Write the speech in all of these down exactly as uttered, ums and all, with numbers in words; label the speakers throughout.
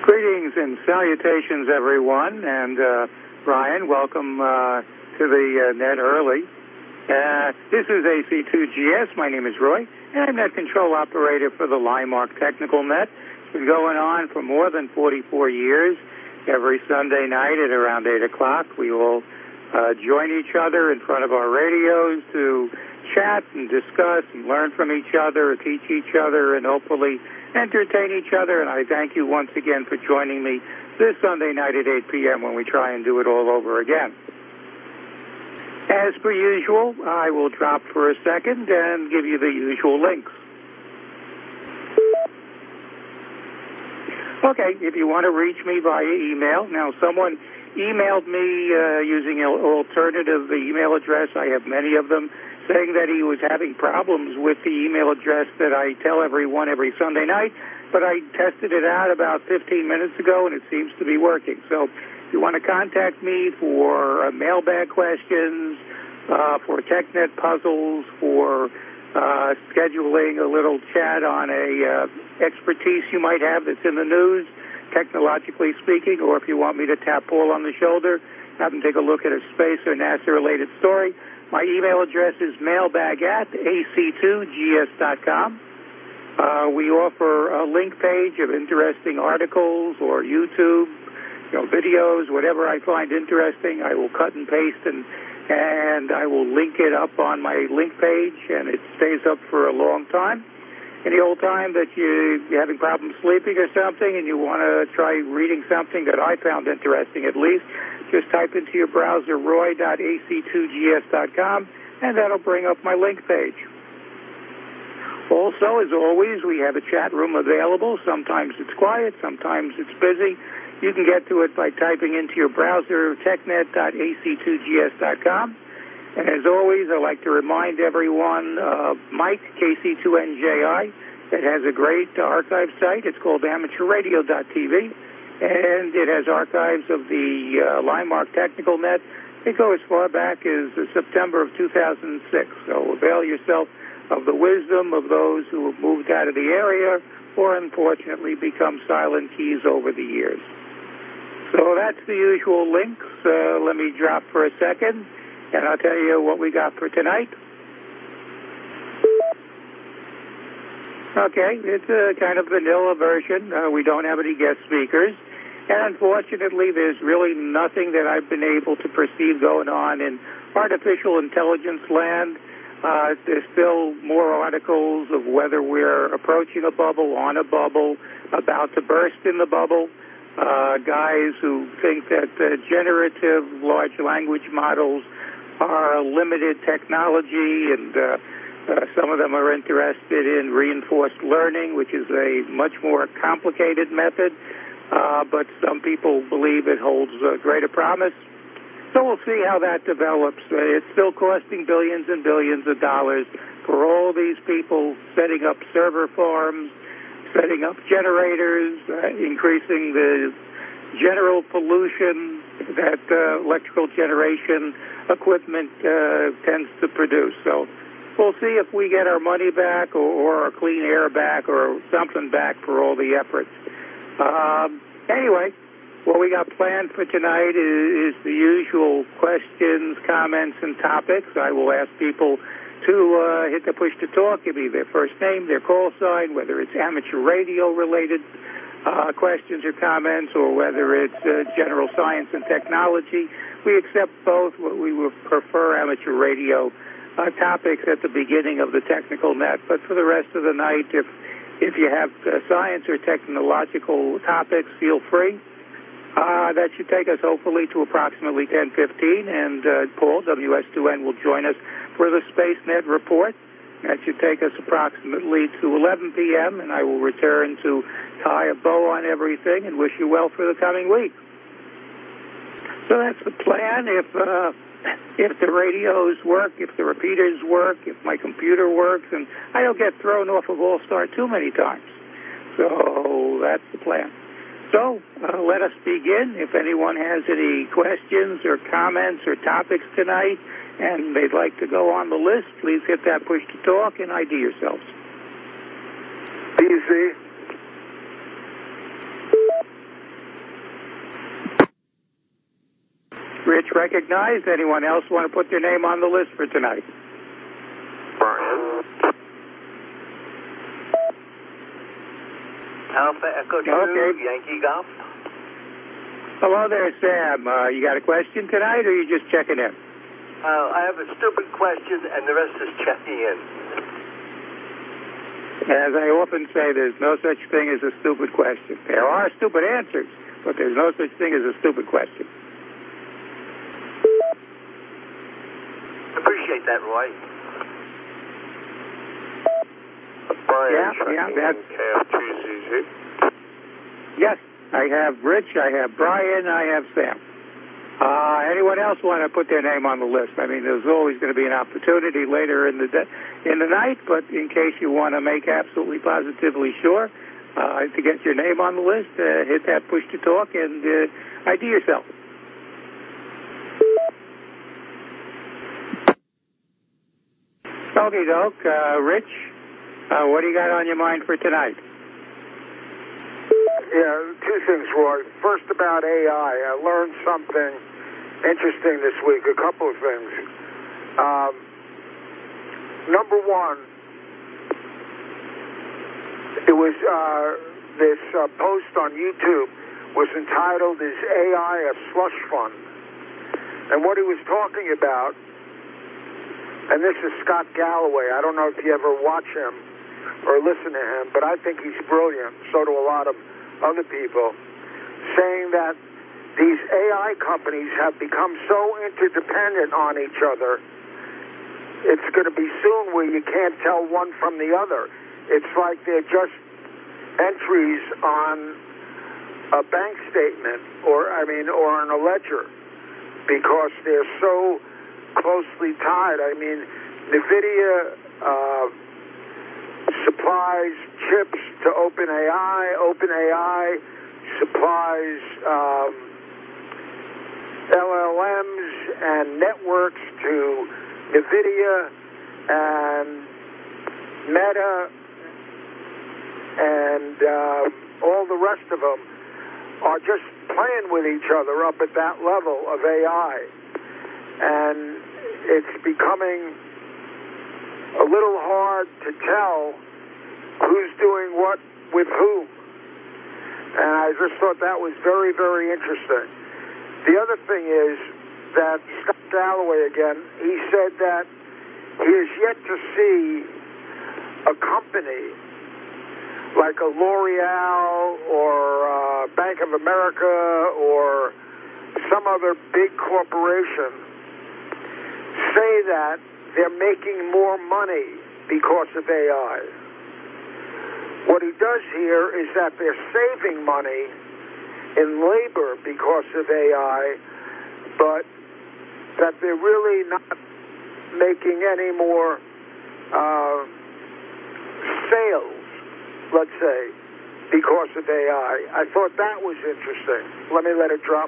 Speaker 1: Greetings and salutations, everyone. And uh, Brian, welcome uh, to the uh, net early. Uh, this is A C two G S. My name is Roy, and I'm net control operator for the Limark Technical Net. It's been going on for more than forty-four years. Every Sunday night at around eight o'clock, we will uh, join each other in front of our radios to chat and discuss and learn from each other, teach each other, and hopefully entertain each other. And I thank you once again for joining me this Sunday night at eight p.m. when we try and do it all over again. As per usual, I will drop for a second and give you the usual links. Okay, if you want to reach me via email. Now, someone emailed me uh, using an alternative email address. I have many of them, saying that he was having problems with the email address that I tell everyone every Sunday night, but I tested it out about fifteen minutes ago, and it seems to be working. So if you want to contact me for uh, mailbag questions, uh, for TechNet puzzles, for uh, scheduling a little chat on a uh, expertise you might have that's in the news, technologically speaking, or if you want me to tap Paul on the shoulder, have him take a look at a space or NASA-related story, my email address is mailbag at A C two G S dot com. Uh, we offer a link page of interesting articles or YouTube, you know, videos, whatever I find interesting. I will cut and paste and and I will link it up on my link page, and it stays up for a long time. Any old time that you, you're having problems sleeping or something and you want to try reading something that I found interesting at least, just type into your browser roy dot A C two G S dot com, and that'll bring up my link page. Also, as always, we have a chat room available. Sometimes it's quiet, sometimes it's busy. You can get to it by typing into your browser technet dot A C two G S dot com. And as always, I'd like to remind everyone, uh, Mike, K C two N J I, that has a great archive site. It's called amateur radio dot T V. And it has archives of the uh, Limark Technical Net. They go as far back as uh, September of two thousand six. So avail yourself of the wisdom of those who have moved out of the area or unfortunately become silent keys over the years. So that's the usual links. Uh, let me drop for a second, and I'll tell you what we got for tonight. Okay, it's a kind of vanilla version. Uh, we don't have any guest speakers. And unfortunately, there's really nothing that I've been able to perceive going on in artificial intelligence land. Uh, there's still more articles of whether we're approaching a bubble, on a bubble, about to burst in the bubble. Uh, guys who think that uh, generative large language models are a limited technology, and uh, Uh, some of them are interested in reinforced learning, which is a much more complicated method, uh, but some people believe it holds uh, greater promise. So we'll see how that develops. Uh, it's still costing billions and billions of dollars for all these people setting up server farms, setting up generators, uh, increasing the general pollution that uh, electrical generation equipment uh, tends to produce. So we'll see if we get our money back or, or our clean air back or something back for all the efforts. Um, anyway, what we got planned for tonight is, is the usual questions, comments, and topics. I will ask people to uh, hit the push to talk, give me their first name, their call sign, whether it's amateur radio-related uh, questions or comments or whether it's uh, general science and technology. We accept both. We would prefer amateur radio Uh, topics at the beginning of the technical net, but for the rest of the night, if if you have uh, science or technological topics, feel free. Uh, that should take us hopefully to approximately ten fifteen, and uh, Paul, W S two N, will join us for the SpaceNet report. That should take us approximately to eleven p.m., and I will return to tie a bow on everything and wish you well for the coming week. So that's the plan. If uh, If the radios work, if the repeaters work, if my computer works, and I don't get thrown off of All-Star too many times. So that's the plan. So uh, let us begin. If anyone has any questions or comments or topics tonight and they'd like to go on the list, please hit that push to talk and I D yourselves.
Speaker 2: Easy.
Speaker 1: recognized. Anyone else want to put their name on the list for tonight?
Speaker 2: Brian. Alpha Echo two,
Speaker 1: okay.
Speaker 2: Yankee Golf.
Speaker 1: Hello there, Sam. Uh, you got a question tonight, or are you just checking in?
Speaker 2: Uh, I have a stupid question, and the rest is checking in.
Speaker 1: As I often say, there's no such thing as a stupid question. There are stupid answers, but there's no such thing as a stupid question.
Speaker 2: Appreciate that, Roy. Brian,
Speaker 1: yeah, yeah, that's...
Speaker 2: K F two Z Z.
Speaker 1: Yes, I have Rich, I have Brian, I have Sam. Uh, anyone else want to put their name on the list? I mean, there's always going to be an opportunity later in the de- in the night, but in case you want to make absolutely positively sure uh, to get your name on the list, uh, hit that push to talk and uh, I D yourself. Okay, doke. Uh, Rich, uh, what do you got on your mind for tonight?
Speaker 3: Yeah, two things, Roy. First, about A I. I learned something interesting this week, a couple of things. Um, number one, it was uh, this uh, post on YouTube was entitled, "Is A I a slush fund?" And what he was talking about, and this is Scott Galloway. I don't know if you ever watch him or listen to him, but I think he's brilliant. So do a lot of other people, saying that these A I companies have become so interdependent on each other, it's going to be soon where you can't tell one from the other. It's like they're just entries on a bank statement, or I mean, or on a ledger, because they're so closely tied. I mean, NVIDIA uh, supplies chips to OpenAI. OpenAI supplies um, L L Ms and networks to NVIDIA, and Meta, and uh, all the rest of them are just playing with each other up at that level of A I. And it's becoming a little hard to tell who's doing what with whom. And I just thought that was very, very interesting. The other thing is that Scott Galloway, again, he said that he has yet to see a company like a L'Oreal or uh, Bank of America or some other big corporation say that they're making more money because of A I. What he does here is that they're saving money in labor because of A I, but that they're really not making any more uh, sales, let's say, because of A I. I thought that was interesting. Let me let it drop.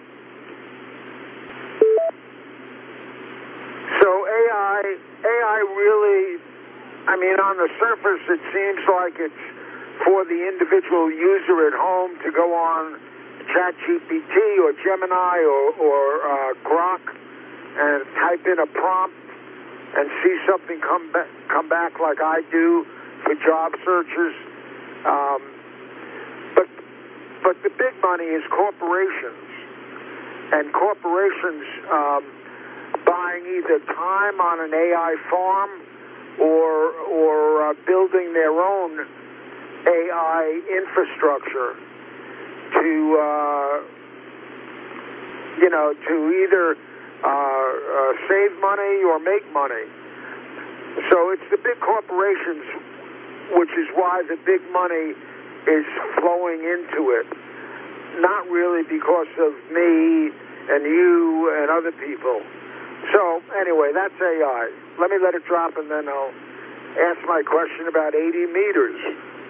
Speaker 3: So A I, A I really, I mean, on the surface, it seems like it's for the individual user at home to go on ChatGPT or Gemini or, or uh, Grok and type in a prompt and see something come back, come back like I do for job searchers. Um, but but the big money is corporations, and corporations um, buying either time on an A I farm or or uh, building their own A I infrastructure to uh, you know to either uh, uh, save money or make money. So it's the big corporations, which is why the big money is flowing into it. Not really because of me and you and other people. So anyway, that's A I. Let me let it drop and then I'll ask my question about eighty meters.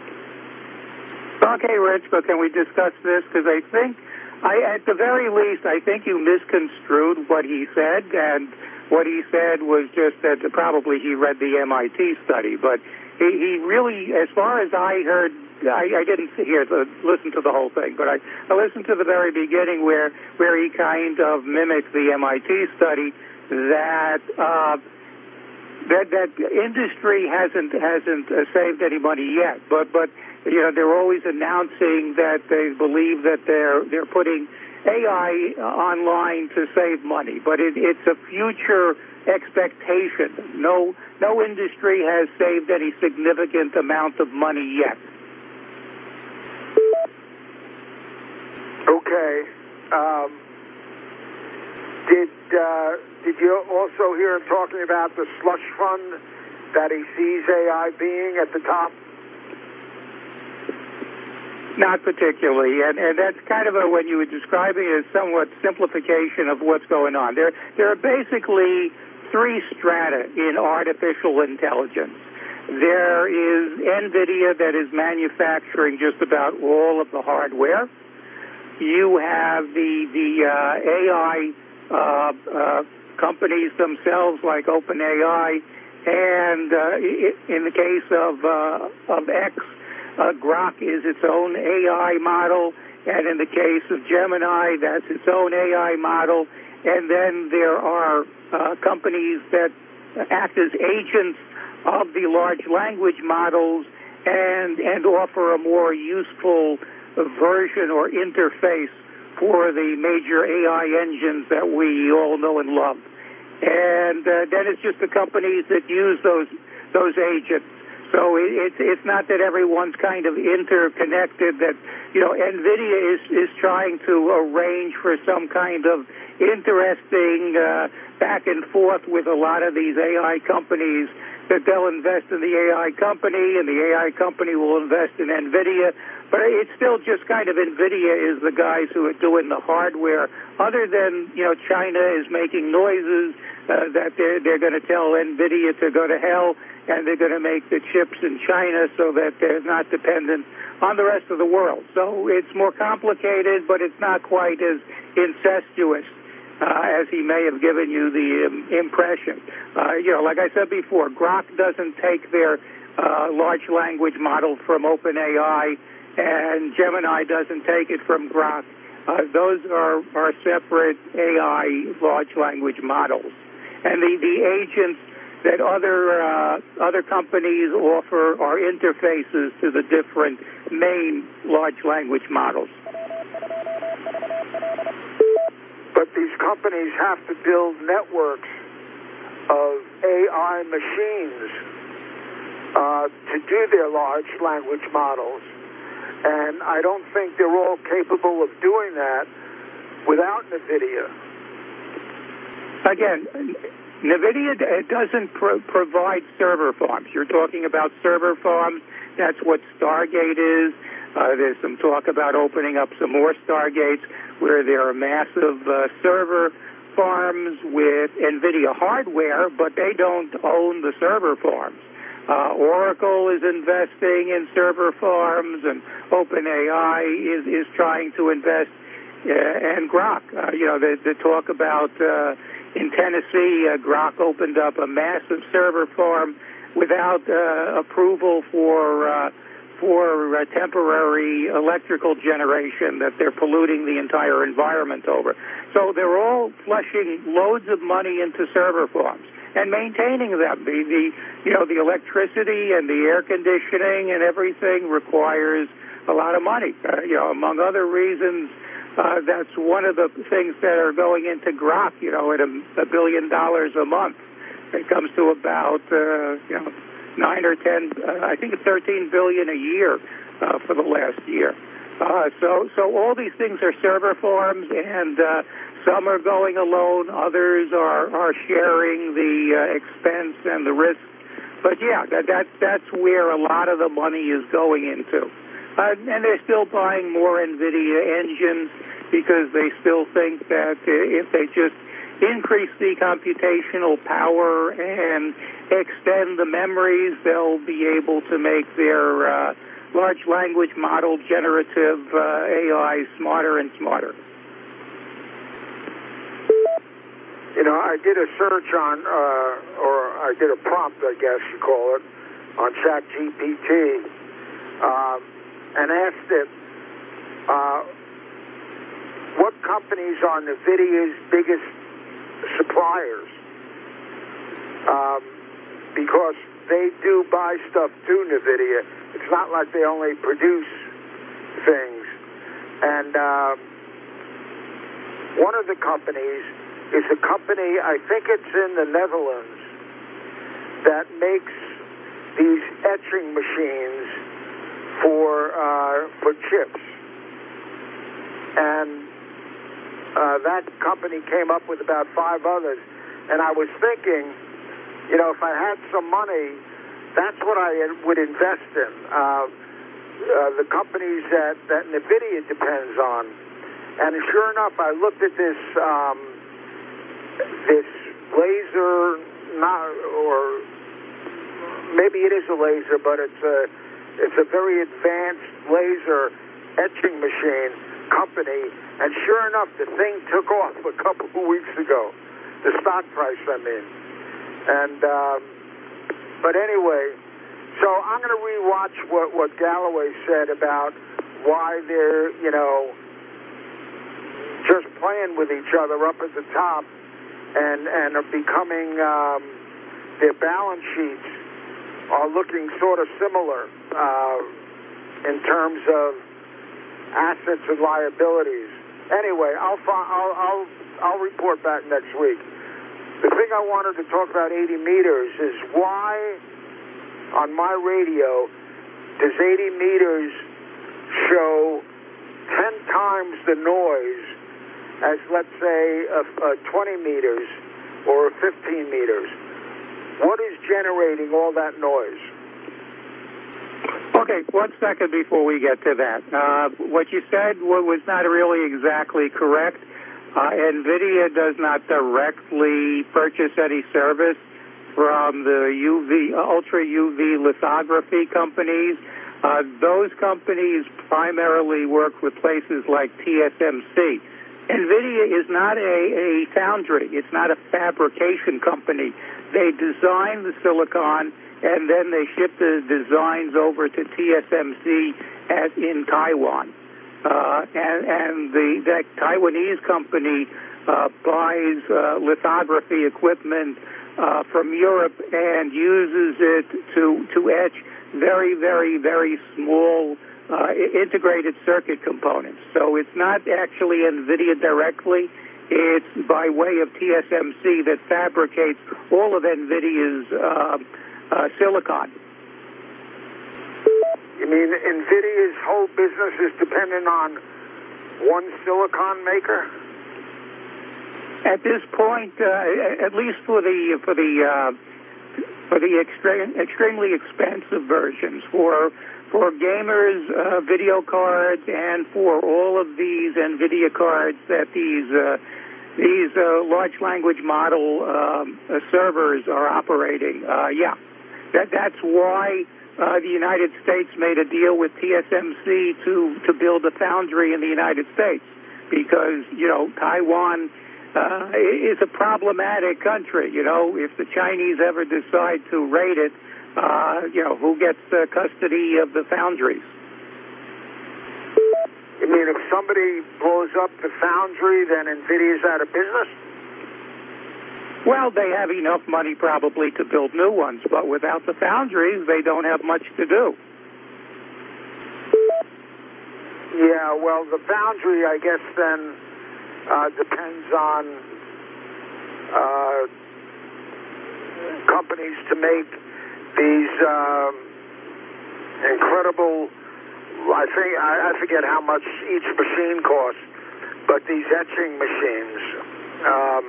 Speaker 1: Okay, Rich, but can we discuss this? Because I think, I, at the very least, I think you misconstrued what he said, and what he said was just that probably he read the M I T study, but he, he really, as far as I heard I, I didn't hear the, listen to the whole thing, but I, I listened to the very beginning where where he kind of mimicked the M I T study that uh, that that industry hasn't hasn't uh, saved any money yet, but but you know they're always announcing that they believe that they're they're putting A I online to save money, but it, it's a future expectation. No, no industry has saved any significant amount of money yet.
Speaker 3: Okay. Um, did uh, did you also hear him talking about the slush fund that he sees A I being at the top?
Speaker 1: Not particularly, and, and that's kind of a, when you were describing it, as somewhat simplification of what's going on. There, there are basically three strata in artificial intelligence. There is NVIDIA that is manufacturing just about all of the hardware. You have the the uh, A I uh, uh, companies themselves, like OpenAI, and uh, in the case of uh, of X, uh, Grok is its own A I model, and in the case of Gemini, that's its own A I model. And then there are uh, companies that act as agents of the large language models and and offer a more useful version or interface for the major A I engines that we all know and love. And uh, then it's just the companies that use those those agents. So it, it's it's not that everyone's kind of interconnected. That you know, NVIDIA is is trying to arrange for some kind of interesting uh, back and forth with a lot of these A I companies, that they'll invest in the A I company and the A I company will invest in NVIDIA. But it's still just kind of NVIDIA is the guys who are doing the hardware. Other than, you know, China is making noises uh, that they're, they're going to tell NVIDIA to go to hell, and they're going to make the chips in China so that they're not dependent on the rest of the world. So it's more complicated, but it's not quite as incestuous uh, as he may have given you the um, impression. Uh, you know, like I said before, Grok doesn't take their uh, large language model from OpenAI, and Gemini doesn't take it from Grok. Uh, those are, are separate A I large language models. And the, the agents that other uh, other companies offer are interfaces to the different main large language models.
Speaker 3: But these companies have to build networks of A I machines uh, to do their large language models. And I don't think they're all capable of doing that without NVIDIA.
Speaker 1: Again, NVIDIA doesn't pro- provide server farms. You're talking about server farms. That's what Stargate is. Uh, there's some talk about opening up some more Stargates where there are massive uh, server farms with NVIDIA hardware, but they don't own the server farms. Uh, Oracle is investing in server farms, and OpenAI is, is trying to invest, uh, and Grok. Uh, you know, the, the talk about uh, in Tennessee, uh, Grok opened up a massive server farm without uh, approval for uh, for uh, temporary electrical generation that they're polluting the entire environment over. So they're all flushing loads of money into server farms and maintaining them. The, the you know the electricity and the air conditioning and everything requires a lot of money. Uh, you know, among other reasons, uh, that's one of the things that are going into Grok. You know, at a, a billion dollars a month, it comes to about uh, you know nine or ten. Uh, I think it's thirteen billion a year uh, for the last year. Uh, so so all these things are server farms, and uh, some are going alone, others are, are sharing the uh, expense and the risk. But yeah, that, that that's where a lot of the money is going into. Uh, and they're still buying more NVIDIA engines because they still think that if they just increase the computational power and extend the memories, they'll be able to make their uh, large language model generative uh, A I smarter and smarter.
Speaker 3: You know, I did a search on, uh, or I did a prompt, I guess you call it, on ChatGPT. Um, and asked it, uh, what companies are NVIDIA's biggest suppliers? Um, because they do buy stuff to NVIDIA. It's not like they only produce things. And uh, one of the companies is a company, I think it's in the Netherlands, that makes these etching machines for uh, for chips. And uh, that company came up with about five others. And I was thinking, you know, if I had some money, that's what I would invest in. Uh, uh, the companies that, that NVIDIA depends on. And sure enough, I looked at this um, this laser, not, or maybe it is a laser, but it's a it's a very advanced laser etching machine company. And sure enough, the thing took off a couple of weeks ago. The stock price, I mean. And um, but anyway, so I'm going to rewatch what what Galloway said about why they're, you know, just playing with each other up at the top, and and are becoming um, their balance sheets are looking sort of similar uh, in terms of assets and liabilities. Anyway, I'll I'll I'll I'll report back next week. The thing I wanted to talk about eighty meters is why on my radio does eighty meters show ten times the noise as, let's say, a, a twenty meters or fifteen meters? What is generating all that noise?
Speaker 1: Okay, one second before we get to that. Uh, what you said was not really exactly correct. Uh, NVIDIA does not directly purchase any service from the U V, ultra U V lithography companies. Uh, those companies primarily work with places like T S M C. NVIDIA is not a, a foundry. It's not a fabrication company. They design the silicon, and then they ship the designs over to T S M C at, in Taiwan. Uh, and and the, that Taiwanese company uh, buys uh, lithography equipment uh, from Europe and uses it to, to etch very, very, very small uh, integrated circuit components. So it's not actually NVIDIA directly. It's by way of T S M C that fabricates all of NVIDIA's uh, uh, silicon.
Speaker 3: You mean NVIDIA's whole business is dependent on one silicon maker?
Speaker 1: At this point, uh, at least for the for the uh, for the extre- extremely expensive versions, for for gamers, uh, video cards, and for all of these NVIDIA cards that these uh, these uh, large language model um, uh, servers are operating. Uh, yeah, that that's why uh, the United States made a deal with T S M C to to build a foundry in the United States, because you know Taiwan uh, is a problematic country. You know, if the Chinese ever decide to raid it, uh, you know, who gets uh, custody of the foundries?
Speaker 3: You mean if somebody blows up the foundry, then NVIDIA's out of business?
Speaker 1: Well, they have enough money probably to build new ones, but without the foundries, they don't have much to do.
Speaker 3: Yeah, well, the foundry, I guess, then uh, depends on uh, companies to make these um, incredible, I think, I, I forget how much each machine costs, but these etching machines, um,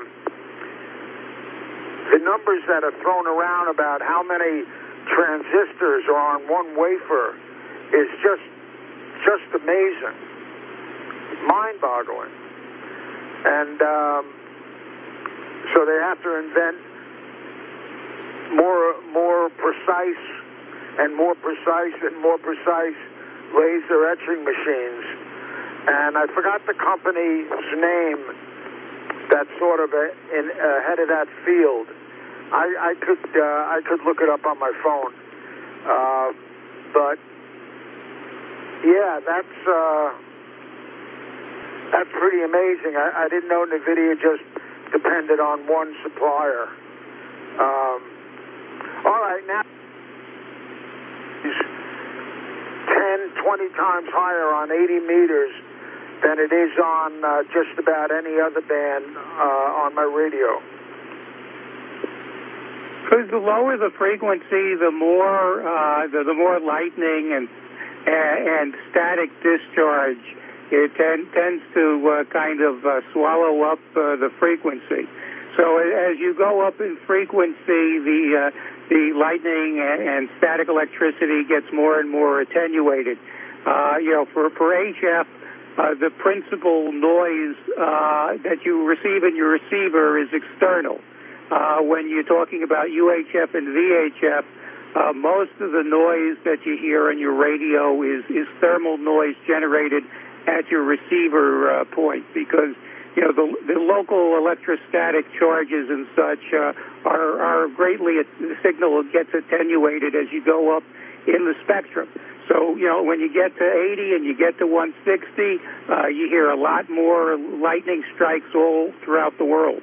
Speaker 3: the numbers that are thrown around about how many transistors are on one wafer is just just amazing, mind-boggling. And um, so they have to invent more more precise and more precise and more precise laser etching machines. And I forgot the company's name that's sort of a, in, ahead of that field. I, I could uh, I could look it up on my phone, uh, but Yeah, that's uh, that's pretty amazing. I, I didn't know NVIDIA just depended on one supplier. Um, all right, now ten, twenty times higher on eighty meters than it is on uh, just about any other band uh, on my radio.
Speaker 1: Because the lower the frequency, the more uh, the, the more lightning and and static discharge it ten, tends to uh, kind of uh, swallow up uh, the frequency. So as you go up in frequency, the uh, the lightning and, and static electricity gets more and more attenuated. Uh, you know, for for H F, uh, the principal noise uh, that you receive in your receiver is external. Uh, when you're talking about U H F and V H F, uh, most of the noise that you hear on your radio is, is thermal noise generated at your receiver uh, point, because you know the, the local electrostatic charges and such uh, are, are greatly, the signal gets attenuated as you go up in the spectrum. So, you know, when you get to eighty and you get to one sixty, uh, you hear a lot more lightning strikes all throughout the world.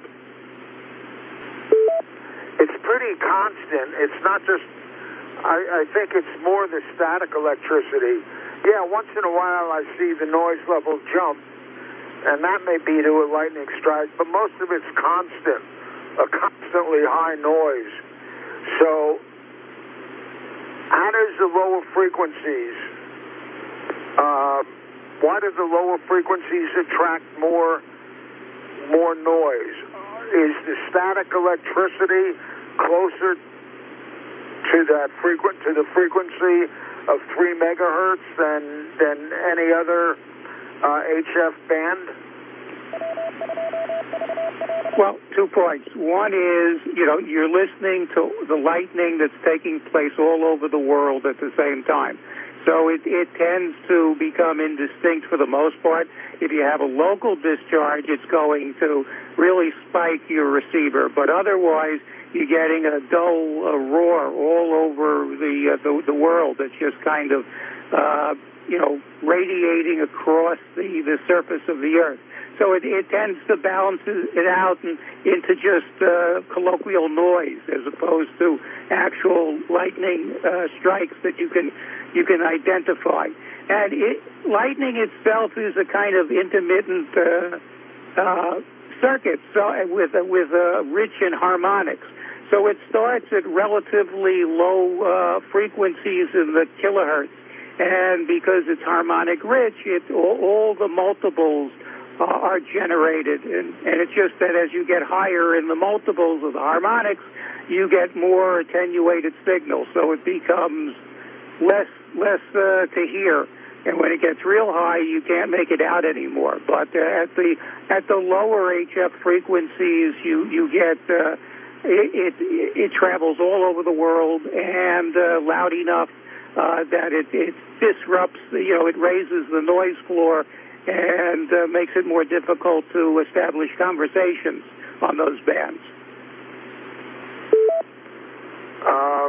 Speaker 3: It's pretty constant. It's not just, I, I think it's more the static electricity. Yeah, once in a while I see the noise level jump, and that may be to a lightning strike, but most of it's constant, a constantly high noise. So how does the lower frequencies, uh, why do the lower frequencies attract more, more noise? Is the static electricity closer to that frequent to the frequency of three megahertz than than any other uh, H F band?
Speaker 1: Well, two points. One is, you know, you're listening to the lightning that's taking place all over the world at the same time. So it, it tends to become indistinct for the most part. If you have a local discharge, it's going to really spike your receiver. But otherwise, you're getting a dull uh, roar all over the, uh, the the world. It's just kind of, uh, you know, radiating across the, the surface of the Earth. So it, it tends to balance it out and, into just uh, colloquial noise, as opposed to actual lightning uh, strikes that you can you can identify. And it, lightning itself is a kind of intermittent uh, uh, circuit, so with uh, with uh, rich in harmonics. So it starts at relatively low uh, frequencies in the kilohertz, and because it's harmonic rich, it all, all the multiples Uh, are generated, and, and it's just that as you get higher in the multiples of the harmonics, you get more attenuated signal, so it becomes less less uh, to hear. And when it gets real high, you can't make it out anymore. But uh, at the at the lower H F frequencies, you you get uh, it, it it travels all over the world and uh, loud enough uh, that it it disrupts. You know, it raises the noise floor and uh, makes it more difficult to establish conversations on those bands.
Speaker 3: Um,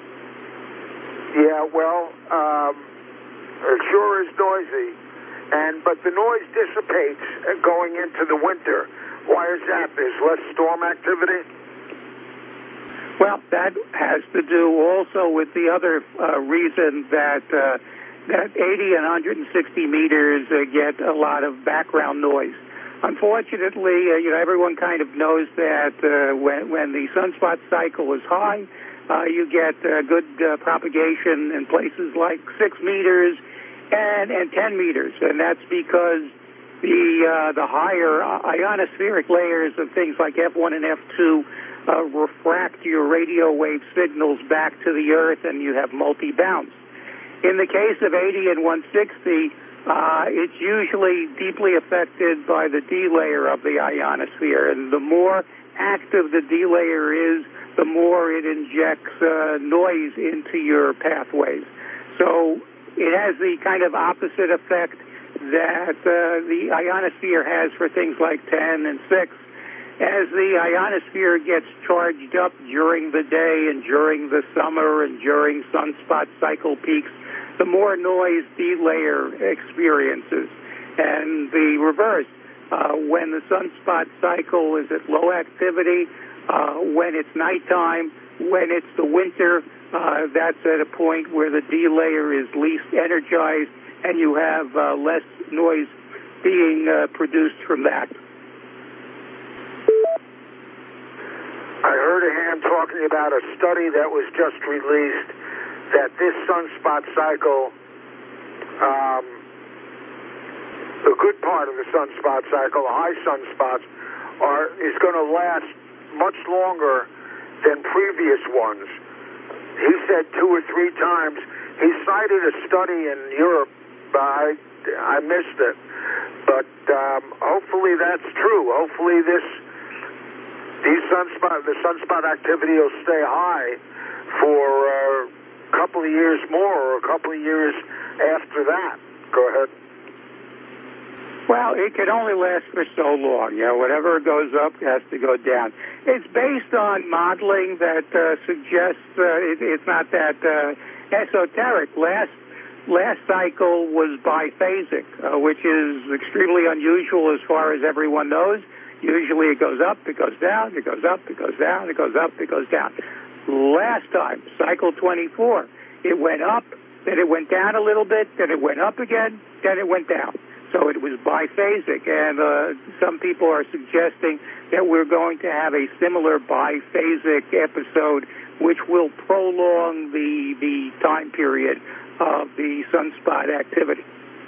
Speaker 3: yeah, well, um, it sure is noisy, and but the noise dissipates going into the winter. Why is that? There's less storm activity?
Speaker 1: Well, that has to do also with the other uh, reason that uh, that eighty and one sixty meters uh, get a lot of background noise. Unfortunately, uh, you know, everyone kind of knows that uh, when, when the sunspot cycle is high, uh, you get uh, good uh, propagation in places like six meters and, and ten meters, and that's because the uh, the higher ionospheric layers of things like F one and F two uh, refract your radio wave signals back to the Earth, and you have multi-bounce. In the case of eighty and one sixty, uh, it's usually deeply affected by the D layer of the ionosphere, and the more active the D layer is, the more it injects uh, noise into your pathways. So it has the kind of opposite effect that uh, the ionosphere has for things like ten and six. As the ionosphere gets charged up during the day and during the summer and during sunspot cycle peaks, the more noise the layer experiences. And the reverse, uh, when the sunspot cycle is at low activity, uh, when it's nighttime, when it's the winter, uh, that's at a point where the D layer is least energized and you have uh, less noise being uh, produced from that.
Speaker 3: I heard a hand talking about a study that was just released that this sunspot cycle, um, a good part of the sunspot cycle, the high sunspots, are is going to last much longer than previous ones. He said two or three times. He cited a study in Europe, but I, I missed it. But um, hopefully that's true. Hopefully this these sunspot the sunspot activity will stay high for uh, a couple of years more, or a couple of years after that. Go ahead.
Speaker 1: Well, it can only last for so long. You know, whatever goes up has to go down. It's based on modeling that uh, suggests uh, it, it's not that uh, esoteric. Last last cycle was biphasic, uh, which is extremely unusual as far as everyone knows. Usually it goes up, it goes down, it goes up, it goes down, it goes up, it goes down. Last time, cycle twenty-four, it went up, then it went down a little bit, then it went up again, then it went down. So it was biphasic, and uh, some people are suggesting that we're going to have a similar biphasic episode, which will prolong the the time period of the sunspot activity.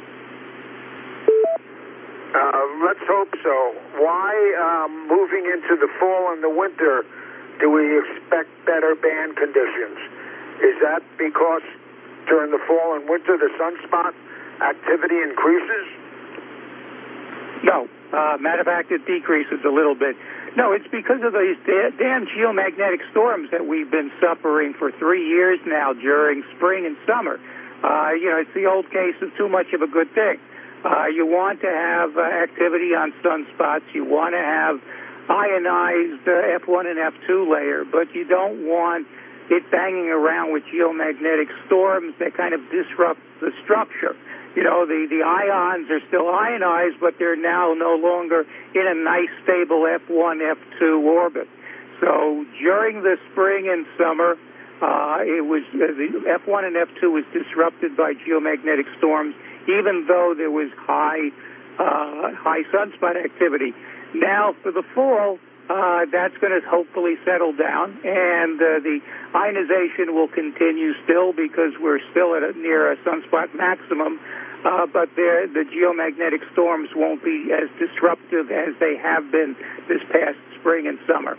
Speaker 3: Uh, let's hope so. Why, um, moving into the fall and the winter, do we expect better band conditions? Is that because during the fall and winter the sunspot activity increases?
Speaker 1: No. Uh, matter of fact, it decreases a little bit. No, it's because of these da- damn geomagnetic storms that we've been suffering for three years now during spring and summer. Uh, you know, it's the old case of too much of a good thing. Uh, you want to have uh, activity on sunspots. You want to have ionized uh, F one and F two layer, but you don't want it banging around with geomagnetic storms that kind of disrupt the structure. You know, the, the ions are still ionized, but they're now no longer in a nice, stable F one, F two orbit. So during the spring and summer, uh, it was uh, the F one and F two was disrupted by geomagnetic storms, even though there was high uh, high sunspot activity. Now, for the fall, uh, that's going to hopefully settle down, and uh, the ionization will continue still because we're still at a, near a sunspot maximum, uh, but there, the geomagnetic storms won't be as disruptive as they have been this past spring and summer.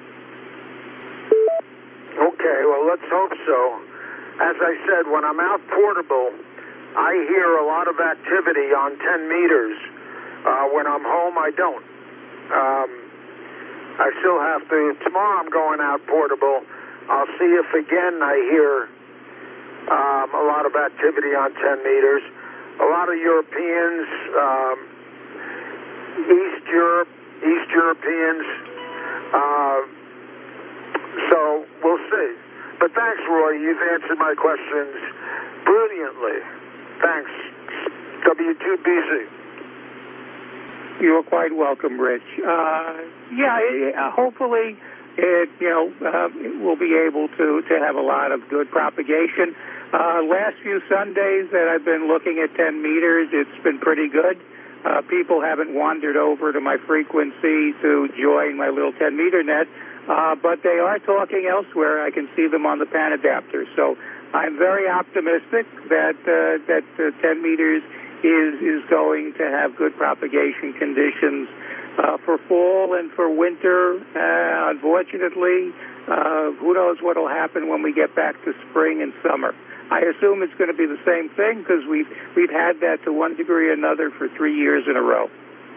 Speaker 3: Okay, well, let's hope so. As I said, when I'm out portable, I hear a lot of activity on ten meters. Uh, when I'm home, I don't. Um, I still have to. Tomorrow I'm going out portable. I'll see if again I hear um, a lot of activity on ten meters. A lot of Europeans, um, East Europe, East Europeans. Uh, so we'll see. But thanks, Roy. You've answered my questions brilliantly. Thanks. W two B Z.
Speaker 1: You're quite welcome, Rich. Uh, yeah, it, uh, hopefully it, you know, uh, we'll be able to, to have a lot of good propagation. Uh, last few Sundays that I've been looking at ten meters, it's been pretty good. Uh, people haven't wandered over to my frequency to join my little ten meter net, uh, but they are talking elsewhere. I can see them on the pan adapter. So I'm very optimistic that uh, that uh, ten meters is is going to have good propagation conditions uh, for fall and for winter. Uh, unfortunately, uh, who knows what will happen when we get back to spring and summer. I assume it's going to be the same thing because we've we've had that to one degree or another for three years in a row.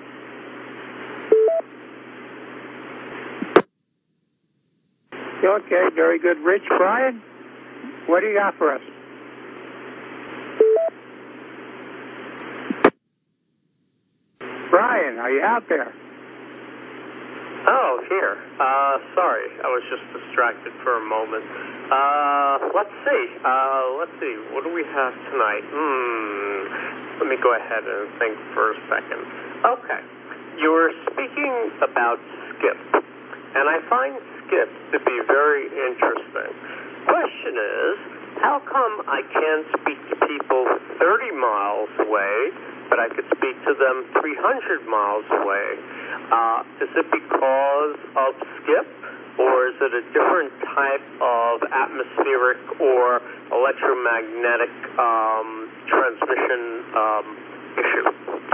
Speaker 1: Okay, very good, Rich. Brian, what do you got for us? Brian, are you out there?
Speaker 2: Oh,
Speaker 4: here. Uh, sorry, I was just distracted for a moment. Uh, let's see. Uh, let's see. What do we have tonight? Hmm. Let me go ahead and think for a second. Okay. You were speaking about Skip, and I find Skip to be very interesting. Question is, how come I can't speak to people thirty miles away, but I could speak to them three hundred miles away? Uh, is it because of Skip, or is it a different type of atmospheric or electromagnetic um, transmission um, issue?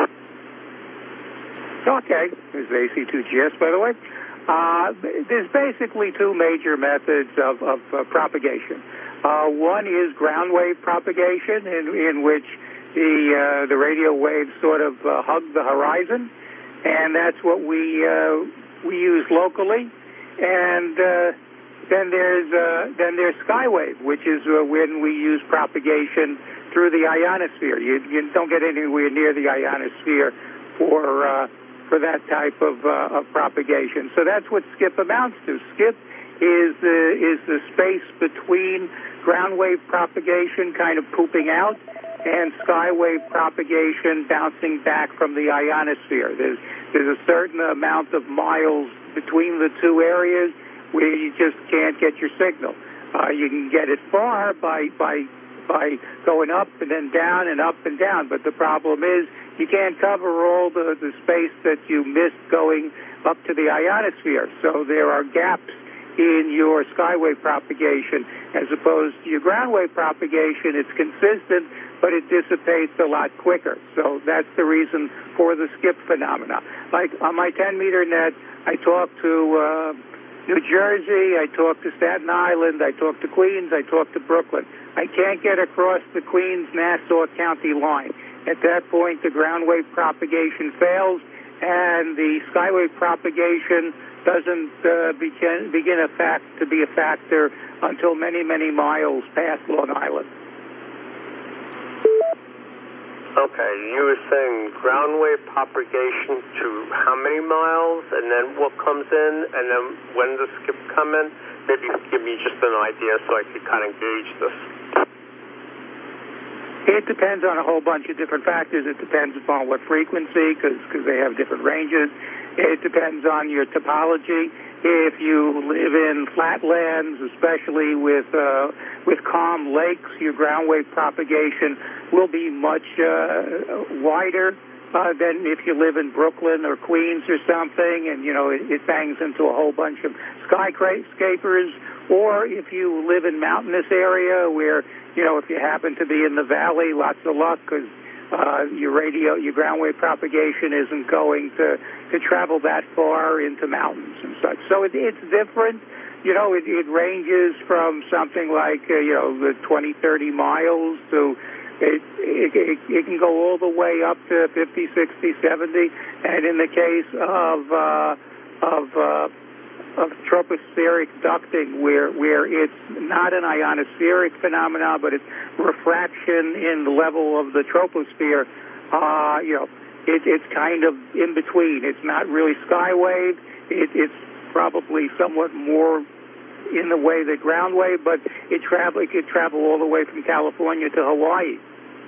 Speaker 1: Okay, this is A C two G S, by the way. Uh, there's basically two major methods of, of uh, propagation. Uh, one is ground wave propagation, in, in which the uh, the radio waves sort of uh, hug the horizon, and that's what we uh, we use locally. And uh, then there's uh, then there's skywave, which is uh, when we use propagation through the ionosphere. You, you don't get anywhere near the ionosphere for uh, for that type of uh, of propagation. So that's what Skip amounts to. Skip is the is the space between ground wave propagation kind of pooping out and skywave propagation bouncing back from the ionosphere. There's there's a certain amount of miles between the two areas where you just can't get your signal. Uh, you can get it far by by by going up and then down and up and down, but the problem is you can't cover all the, the space that you missed going up to the ionosphere. So there are gaps in your skywave propagation as opposed to your ground wave propagation. It's consistent, but it dissipates a lot quicker. So that's the reason for the Skip phenomena. Like on my ten meter net, I talk to uh, New Jersey, I talk to Staten Island, I talk to Queens, I talk to Brooklyn. I can't get across the Queens-Nassau County line. At that point, the ground wave propagation fails, and the skywave propagation doesn't uh, begin, begin a fact, to be a factor until many, many miles past Long Island.
Speaker 4: Okay, you were saying ground wave propagation to how many miles, and then what comes in, and then when does Skip come in? Maybe give me just an idea so I could kind of gauge this.
Speaker 1: It depends on a whole bunch of different factors. It depends upon what frequency, because they have different ranges. It depends on your topology. If you live in flatlands, especially with uh, with calm lakes, your ground wave propagation will be much uh, wider uh, than if you live in Brooklyn or Queens or something, and you know it, it bangs into a whole bunch of skyscrapers. Or if you live in mountainous area where, you know, if you happen to be in the valley, lots of luck, because uh, your radio, your ground wave propagation isn't going to, to travel that far into mountains and such. So it, it's different. You know, it, it ranges from something like, uh, you know, the twenty, thirty miles to it, it, it, it can go all the way up to fifty, sixty, seventy. And in the case of, uh, of, uh, of tropospheric ducting, where where it's not an ionospheric phenomenon, but it's refraction in the level of the troposphere. Uh, you know, it, it's kind of in between. It's not really skywave. It, it's probably somewhat more in the way that ground wave, but it travel it could travel all the way from California to Hawaii.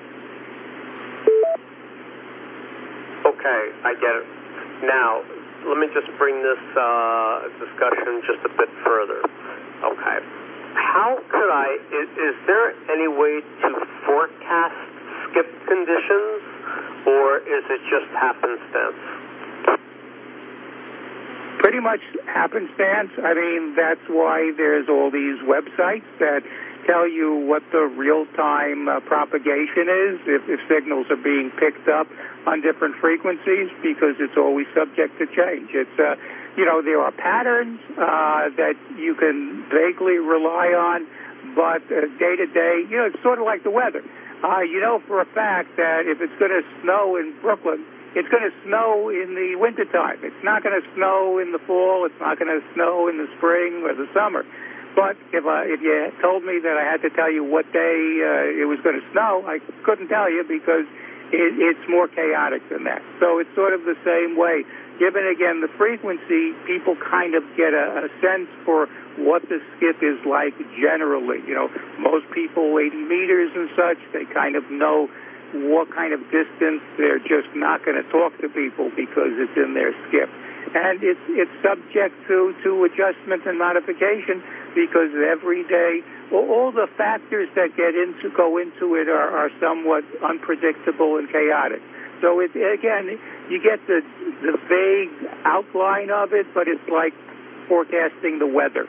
Speaker 4: Okay, I get it. Now, let me just bring this uh, discussion just a bit further. Okay. How could I, is, is there any way to forecast Skip conditions, or is it just happenstance?
Speaker 1: Pretty much happenstance. I mean, that's why there's all these websites that tell you what the real-time uh, propagation is, if, if signals are being picked up on different frequencies, because it's always subject to change. It's, uh, you know, there are patterns uh, that you can vaguely rely on, but uh, day to day, you know, it's sort of like the weather. Uh, you know for a fact that if it's going to snow in Brooklyn, it's going to snow in the wintertime. It's not going to snow in the fall. It's not going to snow in the spring or the summer. But if, uh, if you told me that I had to tell you what day uh, it was going to snow, I couldn't tell you because it, it's more chaotic than that. So it's sort of the same way. Given, again, the frequency, people kind of get a, a sense for what the skip is like generally. You know, most people, eighty meters and such, they kind of know what kind of distance. They're just not going to talk to people because it's in their skip. And it's it's subject to, to adjustment and modification because every day, well, all the factors that get into go into it are, are somewhat unpredictable and chaotic. So it, again, you get the the vague outline of it, but it's like forecasting the weather.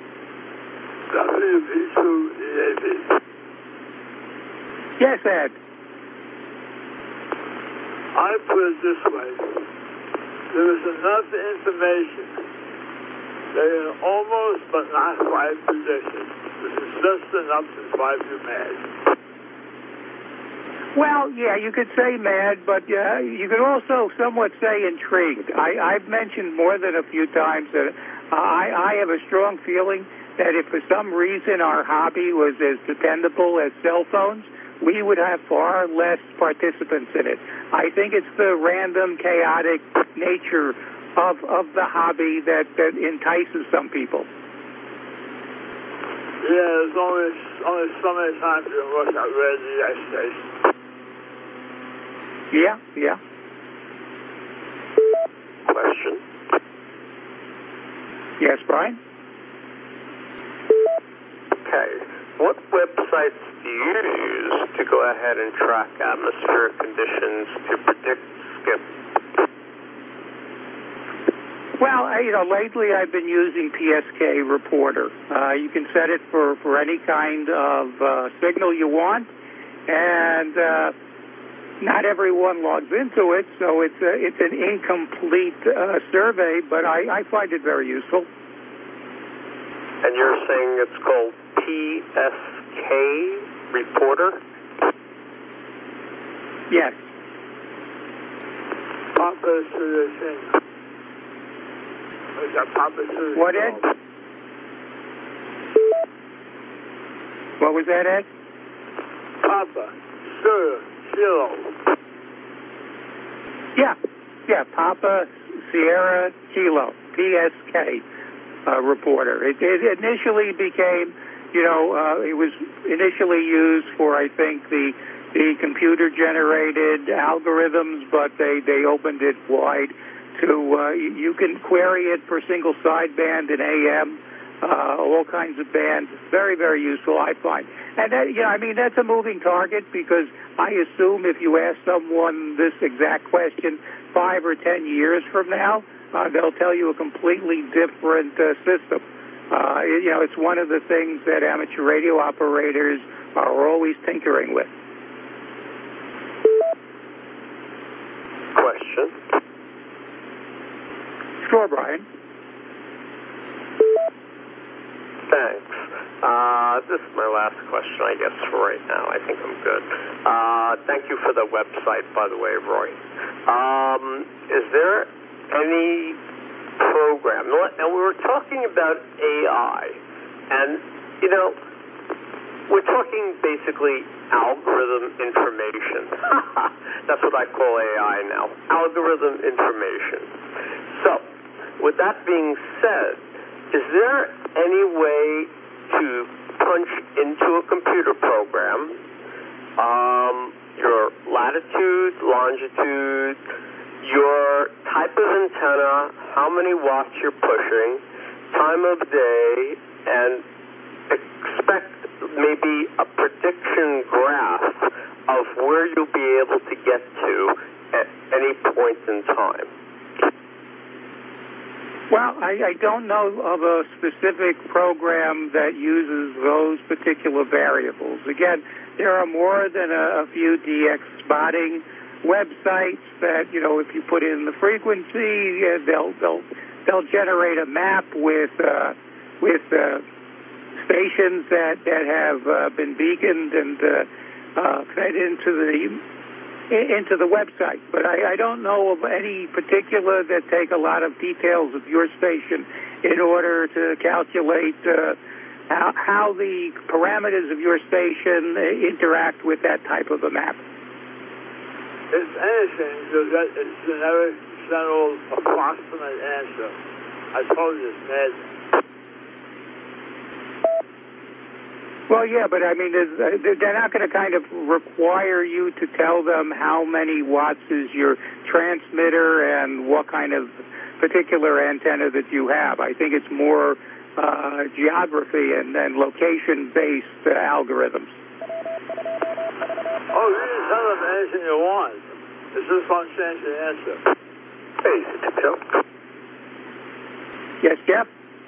Speaker 1: Yes, Ed.
Speaker 3: I put it this way. There is enough information that in almost but not quite position. This is just enough to drive you mad.
Speaker 1: Well, yeah, you could say mad, but uh, you could also somewhat say intrigued. I, I've mentioned more than a few times that uh, I, I have a strong feeling that if for some reason our hobby was as dependable as cell phones, we would have far less participants in it. I think it's the random, chaotic nature of of the hobby that, that entices some people.
Speaker 3: Yeah, there's only, only so many times you can look at radio stations.
Speaker 1: Yeah, yeah.
Speaker 4: Question?
Speaker 1: Yes, Brian?
Speaker 4: Okay. What websites do you use to go ahead and track atmospheric conditions to predict skip?
Speaker 1: Well, you know, lately I've been using P S K Reporter. Uh, you can set it for, for any kind of uh, signal you want, and uh, not everyone logs into it, so it's a, it's an incomplete uh, survey, but I, I find it very useful.
Speaker 4: And you're saying it's called P S K Reporter?
Speaker 1: Yes.
Speaker 3: Papa Solution.
Speaker 1: What, Ed? What was that, Ed?
Speaker 3: Papa Sierra
Speaker 1: Yeah, yeah, Papa Sierra Kilo, P S K uh, Reporter. It, it initially became, you know, uh, it was initially used for, I think, the the computer-generated algorithms, but they, they opened it wide to, uh, you can query it for single sideband and A M, uh, all kinds of bands. Very, very useful, I find. And, that, you know, I mean, that's a moving target because I assume if you ask someone this exact question five or ten years from now, uh, they'll tell you a completely different uh, system. Uh, you know, it's one of the things that amateur radio operators are always tinkering with.
Speaker 4: Question?
Speaker 1: Sure, Brian.
Speaker 4: Thanks. Uh, this is my last question, I guess, for right now. I think I'm good. Uh, thank you for the website, by the way, Roy. Um, is there any program? And we were talking about A I, and, you know, we're talking basically algorithm information. That's what I call A I now, algorithm information. So, with that being said, is there any way to punch into a computer program um, your latitude, longitude, your type of antenna, how many watts you're pushing, time of day, and expect maybe a prediction graph of where you'll be able to get to at any point in time?
Speaker 1: Well, I, I don't know of a specific program that uses those particular variables. Again, there are more than a, a few D X spotting websites that, you know, if you put in the frequency, uh, they'll they'll they'll generate a map with uh, with uh, stations that that have uh, been beaconed and uh, uh, fed into the into the website, but I, I don't know of any particular that take a lot of details of your station in order to calculate uh, how, how the parameters of your station interact with that type of a map.
Speaker 5: if anything, that it's the never general approximate answer. I told you it's madness.
Speaker 1: Well, yeah, but I mean, they're not going to kind of require you to tell them how many watts is your transmitter and what kind of particular antenna that you have. I think it's more uh, geography and, and location-based uh, algorithms.
Speaker 5: Oh, you can tell them anything you want. It's just going to change the answer.
Speaker 2: Hey, Joe.
Speaker 1: Yes, Jeff?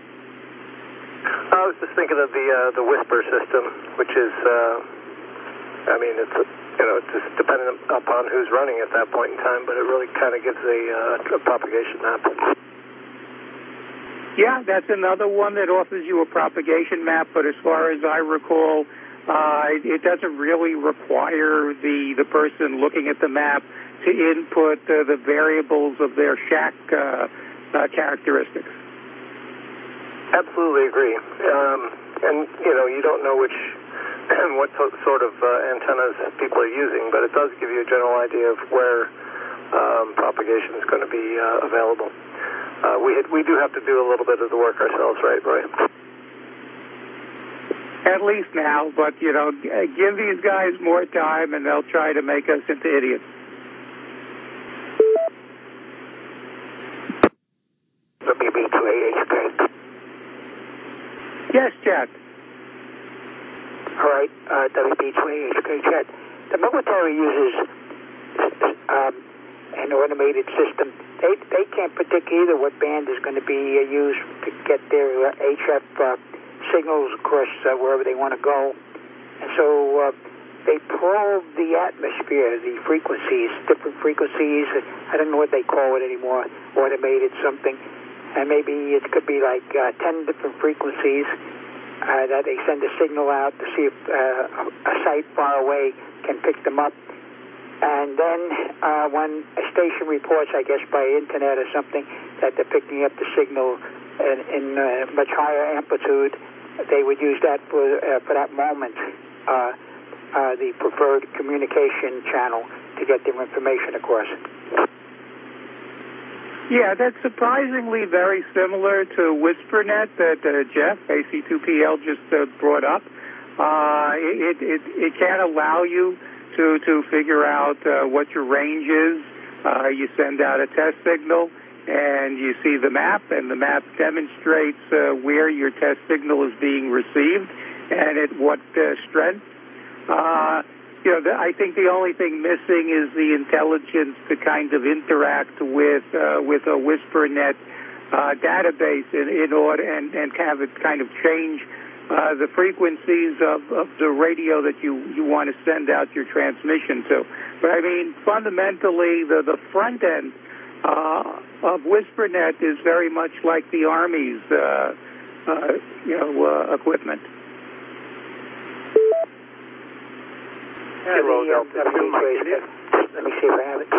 Speaker 2: I was just thinking of the uh, the Whisper system, which is, uh, I mean, it's you know, it's just dependent upon who's running at that point in time, but it really kind of gives a, uh, a propagation map.
Speaker 1: Yeah, that's another one that offers you a propagation map, but as far as I recall, uh, it doesn't really require the, the person looking at the map to input uh, the variables of their shack uh, uh, characteristics.
Speaker 2: Absolutely agree. Um, and, you know, you don't know which, what sort of uh, antennas people are using, but it does give you a general idea of where um, propagation is going to be uh, available. Uh, we had, we do have to do a little bit of the work ourselves, right, Roy?
Speaker 1: At least now, but, you know, give these guys more time and they'll try to make us into idiots.
Speaker 2: W B two A H K.
Speaker 1: Yes, Chad.
Speaker 6: All right, uh, W B two A H K, Chad. The military uses um, an automated system. They they can't predict either what band is going to be uh, used to get their uh, H F uh, signals across uh, wherever they want to go. And so uh, they probe the atmosphere, the frequencies, different frequencies. I don't know what they call it anymore, automated something. And maybe it could be like uh, ten different frequencies uh, that they send a signal out to see if uh, a site far away can pick them up. And then uh, when a station reports, I guess by internet or something, that they're picking up the signal in, in uh, much higher amplitude, they would use that for, uh, for that moment, uh, uh, the preferred communication channel to get their information across.
Speaker 1: Yeah, that's surprisingly very similar to WhisperNet that uh, Jeff, A C two P L, just uh, brought up. Uh, it, it, it can allow you to, to figure out uh, what your range is. Uh, you send out a test signal, and you see the map, and the map demonstrates uh, where your test signal is being received and at what uh, strength. Uh, You know, the, I think the only thing missing is the intelligence to kind of interact with uh, with a WhisperNet uh, database in, in order and, and have it kind of change uh, the frequencies of, of the radio that you, you want to send out your transmission to. But I mean, fundamentally, the, the front end uh, of WhisperNet is very much like the Army's uh, uh, you know uh, equipment.
Speaker 6: Yeah, the, uh, let me see if I have it.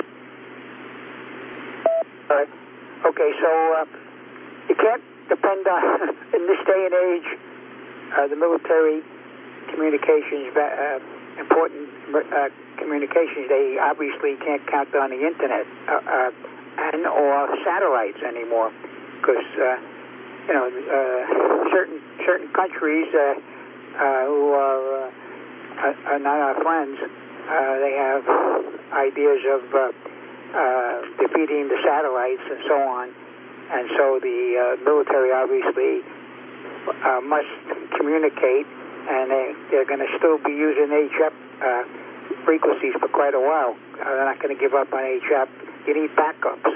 Speaker 6: All right. Okay, so uh, you can't depend on, in this day and age, uh, the military communications, uh, important uh, communications, they obviously can't count on the internet uh, uh, and or satellites anymore, because uh, you know uh, certain certain countries uh, uh, who are uh, are not our friends. Uh, they have ideas of uh, uh, defeating the satellites and so on. And so the uh, military obviously uh, must communicate, and they, they're going to still be using H F uh, frequencies for quite a while. Uh, they're not going to give up on H F. You need backups.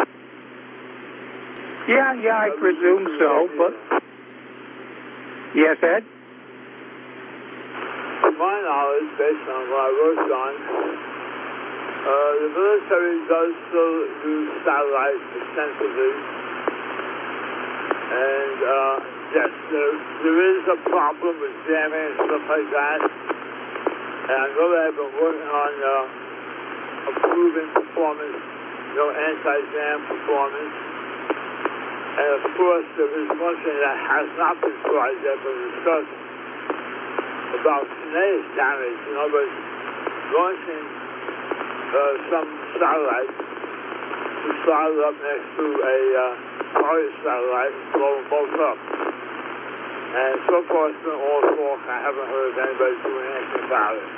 Speaker 1: Yeah, yeah, I presume so. But yes, Ed?
Speaker 5: To my knowledge, based on what I worked on, uh, the military does still use satellites extensively. And, uh, yes, there, there is a problem with jamming and stuff like that. And I know that I've been working on uh, improving performance, you know, anti-jam performance. And, of course, there is one thing that has not been tried yet but discussed about kinetic damage. In other words, launching some satellite to slide it up next to a uh, target satellite and blow them both up. And so far it's been all talk. I haven't heard of anybody doing anything about it.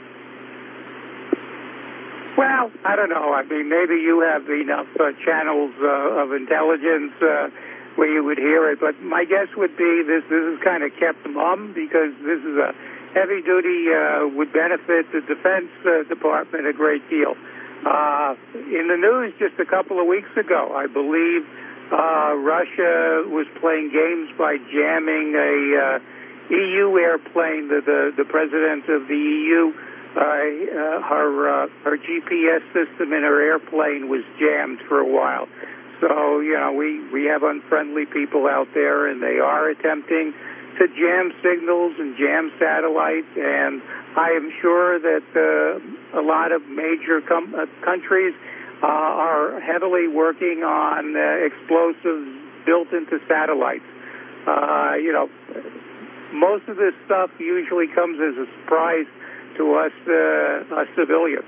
Speaker 1: Well, I don't know. I mean, maybe you have enough uh, channels uh, of intelligence uh, where you would hear it, but my guess would be this this is kind of kept mum because this is a heavy duty, uh, would benefit the Defense uh, Department a great deal. Uh, in the news just a couple of weeks ago, I believe uh, Russia was playing games by jamming a uh, E U airplane. The, the, the president of the E U, uh, uh, her, uh, her G P S system in her airplane was jammed for a while. So, you know, we, we have unfriendly people out there, and they are attempting to jam signals and jam satellites, and I am sure that uh, a lot of major com- uh, countries uh, are heavily working on uh, explosives built into satellites. Uh, you know, most of this stuff usually comes as a surprise to us, uh, us civilians.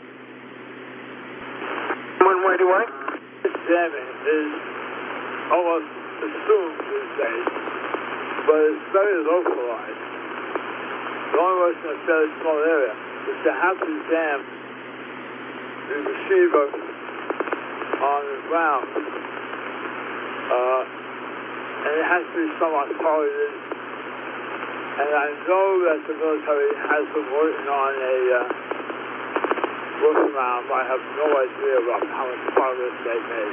Speaker 2: One way to what?
Speaker 5: Jamming is almost assumed these days, but it's very localized. The only way in a fairly small area is to have to jam the receiver on the ground. Uh, and it has to be somewhat targeted. And I know that the military has been working on a uh, workaround, but I have no idea about how much progress they've made.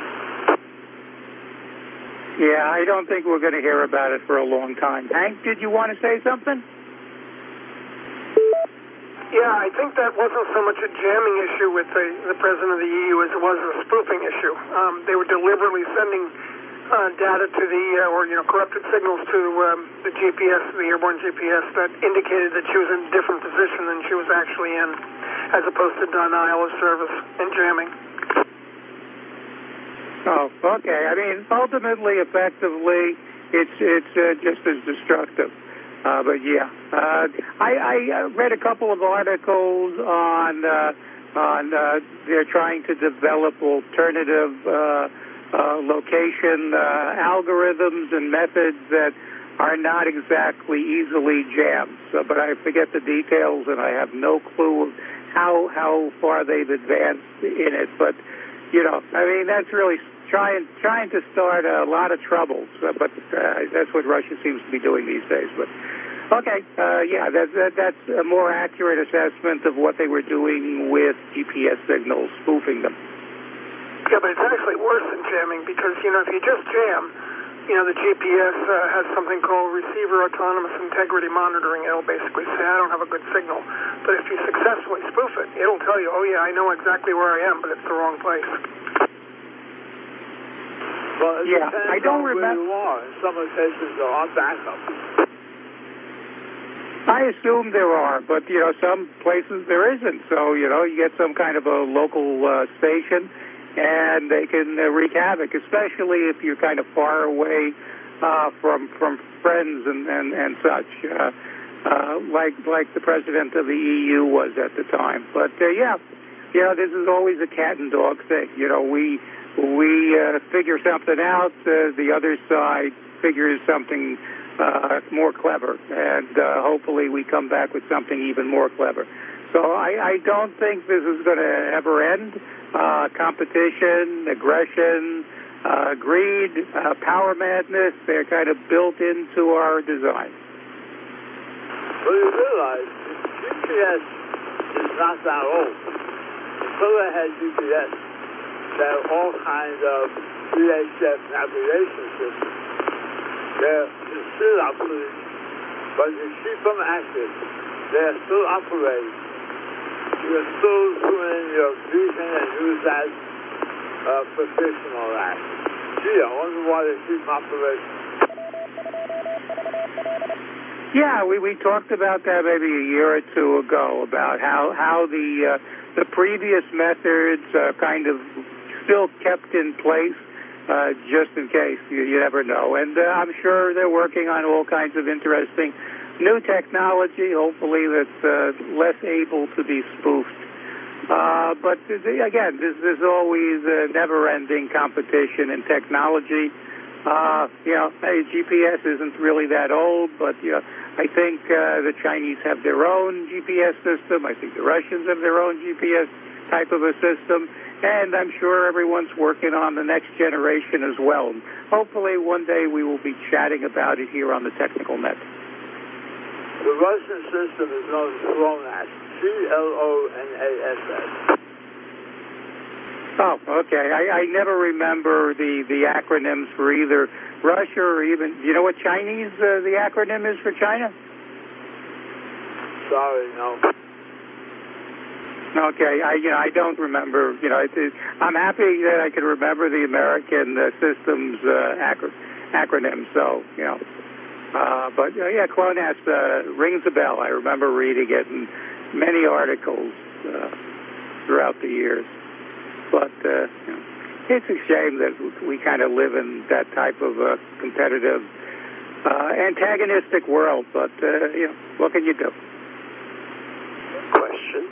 Speaker 1: Yeah, I don't think we're going to hear about it for a long time. Hank, did you want to say something?
Speaker 2: Yeah, I think that wasn't so much a jamming issue with the, the president of the E U as it was a spoofing issue. Um, they were deliberately sending uh, data to the, uh, or, you know, corrupted signals to um, the G P S, the airborne G P S, that indicated that she was in a different position than she was actually in, as opposed to denial of service and jamming.
Speaker 1: Oh, okay. I mean, ultimately, effectively, it's it's uh, just as destructive. Uh, but yeah, uh, I, I read a couple of articles on uh, on uh, they're trying to develop alternative uh, uh, location uh, algorithms and methods that are not exactly easily jammed. So, but I forget the details, and I have no clue how how far they've advanced in it. But you know, I mean, that's really trying trying to start a lot of troubles. Uh, but uh, that's what Russia seems to be doing these days. But okay, uh, yeah, that, that that's a more accurate assessment of what they were doing with G P S signals, spoofing them.
Speaker 2: Yeah, but it's actually worse than jamming because, you know, if you just jam, you know, the G P S uh, has something called receiver autonomous integrity monitoring. It'll basically say, I don't have a good signal. But if you successfully spoof it, it'll tell you, oh, yeah, I know exactly where I am, but it's the wrong place.
Speaker 5: Well, it
Speaker 1: yeah,
Speaker 5: depends
Speaker 1: I don't
Speaker 5: on
Speaker 1: remember.
Speaker 5: where you are. In some cases, there are backups.
Speaker 1: I assume there are, but, you know, some places there isn't. So, you know, you get some kind of a local uh, station, and they can uh, wreak havoc, especially if you're kind of far away uh, from from friends and, and, and such, uh, uh, like like the president of the E U was at the time. But, uh, yeah, you know, this is always a cat and dog thing. You know, we, we uh, figure something out, uh, the other side figures something Uh, more clever, and uh, hopefully we come back with something even more clever. So I, I don't think this is going to ever end. Uh, competition, aggression, uh, greed, uh, power madness, they're kind of built into our design.
Speaker 5: Well, you realize G P S is not that old. Until they had G P S, they had all kinds of V H F navigation systems. They're still operating, but you keep them active. They're still operating. You can still tune in your vision and use that uh, for fictional act. Gee, I wonder why they keep them operating.
Speaker 1: Yeah, we, we talked about that maybe a year or two ago, about how, how the, uh, the previous methods uh, kind of still kept in place. Uh, just in case, you, you never know. And uh, I'm sure they're working on all kinds of interesting new technology, hopefully that's uh, less able to be spoofed. Uh, but the, again, there's, there's always a never-ending competition in technology. Uh, you know, hey, G P S isn't really that old, but you know, I think uh, the Chinese have their own G P S system. I think the Russians have their own G P S type of a system, and I'm sure everyone's working on the next generation as well. Hopefully, one day we will be chatting about it here on the Technical Net.
Speaker 5: The Russian system is known as GLONASS, G L O N A S S.
Speaker 1: Oh, okay. I, I never remember the, the acronyms for either Russia or even, you know what Chinese, uh, the acronym is for China?
Speaker 5: Sorry, no.
Speaker 1: Okay, I, you know, I don't remember, you know, it, it, I'm happy that I can remember the American uh, systems uh, acro- acronym, so, you know. Uh, but, uh, yeah, GLONASS uh, rings a bell. I remember reading it in many articles uh, throughout the years. But uh, you know, it's a shame that we kind of live in that type of uh, competitive, uh, antagonistic world. But, uh, you know, what can you do?
Speaker 4: Question?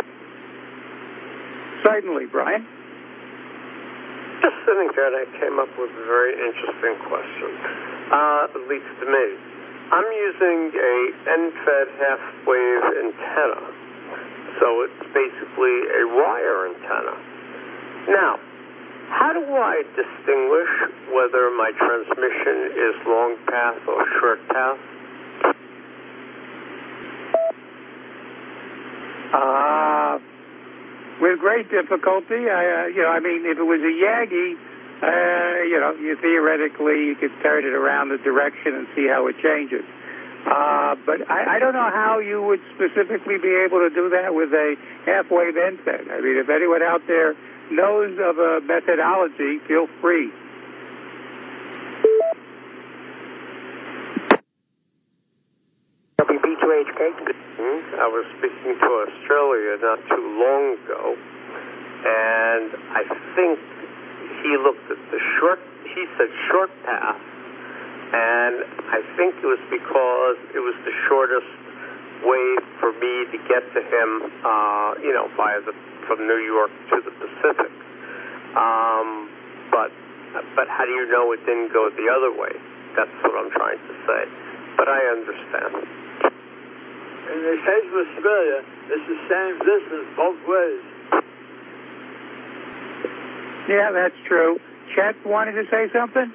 Speaker 1: Certainly, Brian.
Speaker 4: Just sitting here, and I came up with a very interesting question, uh, at least to me. I'm using a end-fed half-wave antenna, so it's basically a wire antenna. Now, how do I distinguish whether my transmission is long path or short path?
Speaker 1: Uh, with great difficulty. I, uh, you know, I mean, if it was a Yagi, uh, you know, you theoretically you could turn it around the direction and see how it changes. Uh, but I, I don't know how you would specifically be able to do that with a half-wave end-fed. I mean, if anyone out there knows of a methodology, feel free.
Speaker 6: W B two H K.
Speaker 4: I was speaking to Australia not too long ago, and I think he looked at the short, he said short path, and I think it was because it was the shortest way for me to get to him, uh, you know, via the from New York to the Pacific. Um, but but how do you know it didn't go the other way? That's what I'm trying to say. But I understand.
Speaker 5: In the case of Australia, it's the same distance both ways.
Speaker 1: Yeah, that's true. Chet wanted to say something?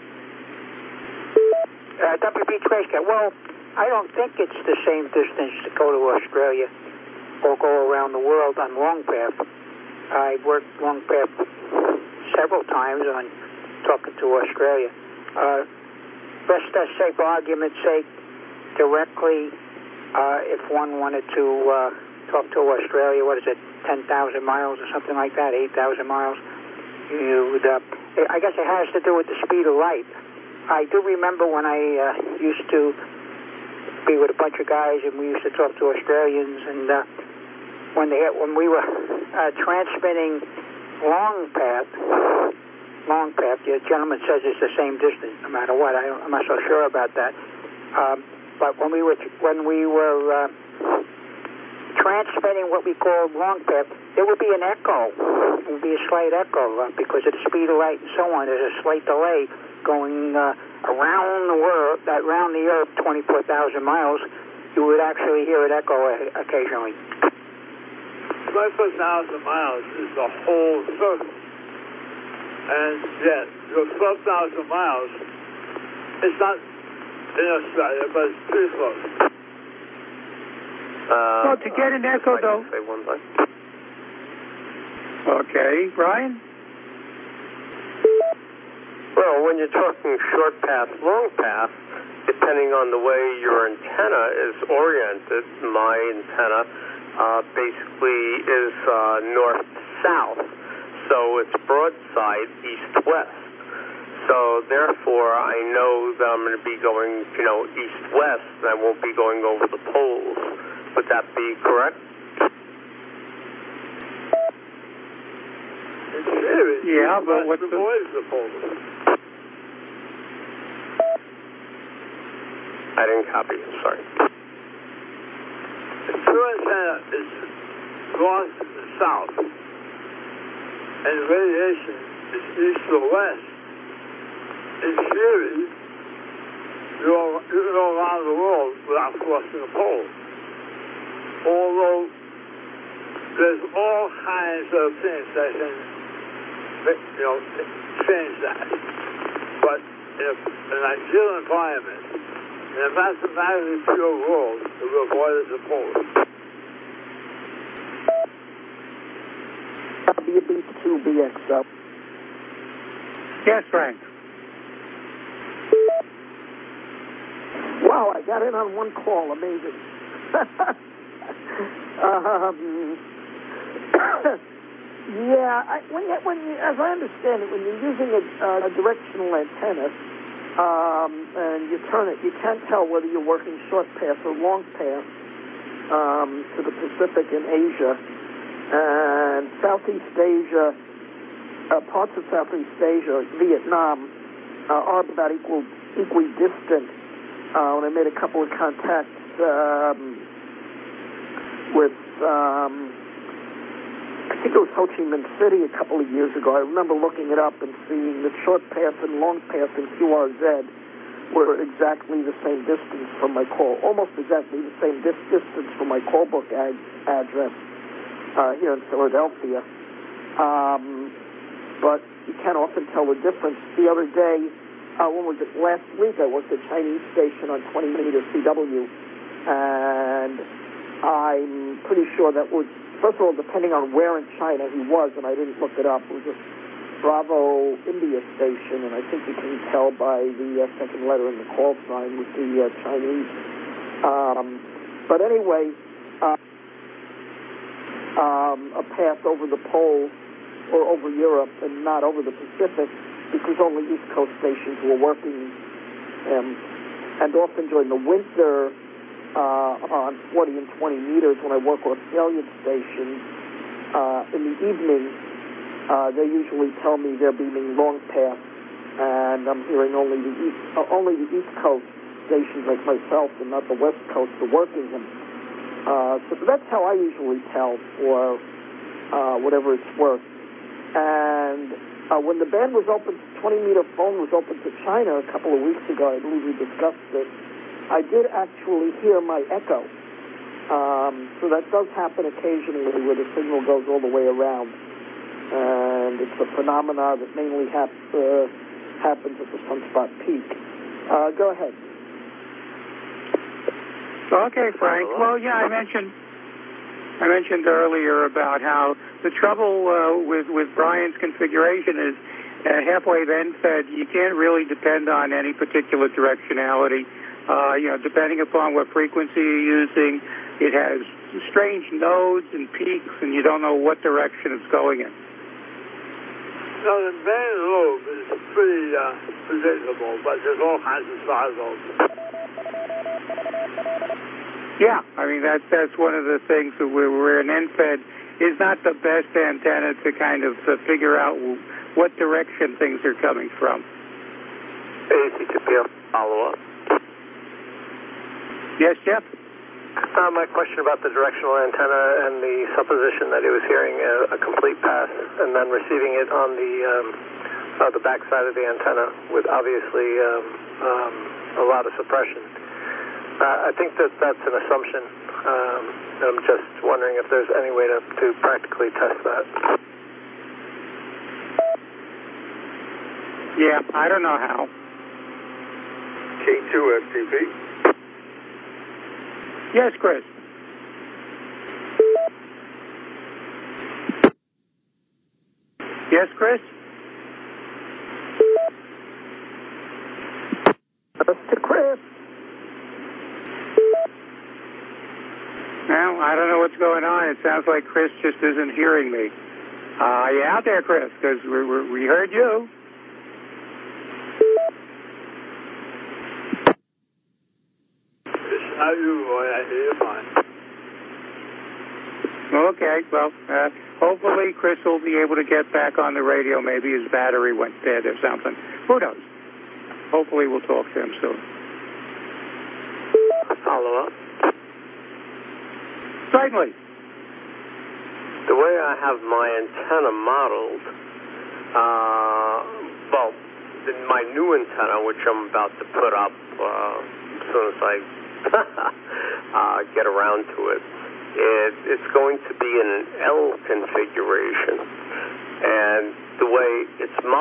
Speaker 6: Uh, W B two H K. Well, I don't think it's the same distance to go to Australia or go around the world on long path. I worked long path several times on talking to Australia. Uh, let's just say, for argument's sake, directly, uh, if one wanted to uh, talk to Australia, what is it, ten thousand miles or something like that, eight thousand miles, you would, uh, I guess it has to do with the speed of light. I do remember when I uh, used to be with a bunch of guys, and we used to talk to Australians, and uh, when they when we were uh, transmitting long path, long path, the gentleman says it's the same distance no matter what. I don't, I'm not so sure about that. Um, but when we were when we were uh, transmitting what we call long path, there would be an echo. It would be a slight echo uh, because of the speed of light and so on. There's a slight delay going uh, around the world, around the Earth, twenty-four thousand miles. You would actually hear it echo occasionally.
Speaker 5: twenty-four thousand miles is the whole circle. And yet, your twelve thousand miles, it's not in Australia, but it's pretty close.
Speaker 4: Uh,
Speaker 1: Well, to get an echo,
Speaker 4: I
Speaker 1: though.
Speaker 4: can say one thing.
Speaker 1: Okay, Brian?
Speaker 4: Well, when you're talking short path, long path, depending on the way your antenna is oriented, my antenna uh, basically is uh, north-south, so it's broadside east-west. So therefore, I know that I'm going to be going, you know, east-west, and I won't be going over the poles. Would that be correct?
Speaker 5: In theory,
Speaker 1: Yeah, but
Speaker 5: must
Speaker 1: what's the...
Speaker 5: avoid the poles.
Speaker 4: I didn't copy. Sorry.
Speaker 5: The true antenna is north and south. And the radiation is east or west. In theory, you go, you go around the world without crossing the pole. Although there's all kinds of things that can, you know, change that. But in an ideal environment, in a mathematically pure world, it will avoid the pole.
Speaker 7: W B two B X L.
Speaker 1: Yes, Frank.
Speaker 7: Wow, I got in on one call. Amazing. um, yeah, I, when, you, when you, as I understand it, when you're using a, uh, a directional antenna um, and you turn it, you can't tell whether you're working short path or long path um, to the Pacific and Asia. And Southeast Asia, uh, parts of Southeast Asia, Vietnam, uh, are about equal, equally distant. Uh, when I made a couple of contacts um, with, um, I think it was Ho Chi Minh City a couple of years ago. I remember looking it up and seeing that short path and long path in Q R Z were exactly the same distance from my call, almost exactly the same dis- distance from my call book ad- address uh, here in Philadelphia. Um, but you can't often tell the difference. The other day, Uh, when was it? Last week I worked at Chinese station on twenty millimeter C W, and I'm pretty sure that was, first of all, depending on where in China he was, and I didn't look it up, it was a Bravo India station, and I think you can tell by the uh, second letter in the call sign with the uh, Chinese. Um, but anyway, uh, um, a path over the pole or over Europe and not over the Pacific, because only East Coast stations were working, um, and often during the winter uh, on forty and twenty meters when I work Australian stations, uh, in the evening, uh, they usually tell me they're beaming long path, and I'm hearing only the East, uh, only the East Coast stations like myself and not the West Coast are working them. Uh, so that's how I usually tell for uh, whatever it's worth. And Uh, when the band was open, twenty meter phone was open to China a couple of weeks ago, I believe we discussed this, I did actually hear my echo. Um, so that does happen occasionally where the signal goes all the way around. And it's a phenomena that mainly hap- uh, happens at the sunspot peak. Uh, go ahead.
Speaker 1: Okay, Frank. Well, yeah, I mentioned I mentioned earlier about how the trouble uh, with, with Brian's configuration is uh, halfway then said you can't really depend on any particular directionality. Uh, you know, depending upon what frequency you're using, it has strange nodes and peaks, and you don't know what direction it's going in.
Speaker 5: So the band lobe is pretty uh, predictable, but there's all kinds of side lobes.
Speaker 1: Yeah, I mean, that's, that's one of the things where, where an N F E D is not the best antenna to kind of uh, figure out what direction things are coming from.
Speaker 2: A C two P F follow-up.
Speaker 1: Yes, Jeff?
Speaker 2: Uh, my question about the directional antenna and the supposition that he was hearing a, a complete pass and then receiving it on the um, uh, the back side of the antenna with obviously um, um, a lot of suppression. Uh, I think that that's an assumption. Um, I'm just wondering if there's any way to, to practically test that.
Speaker 1: Yeah, I don't know how.
Speaker 3: K two F T P.
Speaker 1: Yes, Chris. Yes, Chris?
Speaker 7: Mister Chris.
Speaker 1: Well, I don't know what's going on. It sounds like Chris just isn't hearing me. Uh, are you out there, Chris? Because we, we, we heard you.
Speaker 5: It's not you, Roy. I hear you fine.
Speaker 1: Okay, well, uh, hopefully Chris will be able to get back on the radio. Maybe his battery went dead or something. Who knows? Hopefully we'll talk to him soon.
Speaker 2: Follow up.
Speaker 1: Certainly.
Speaker 4: the way I have my antenna modeled, uh, well, in my new antenna, which I'm about to put up uh, as soon as I uh, get around to it, it, it's going to be in an L configuration. And the way it's modeled,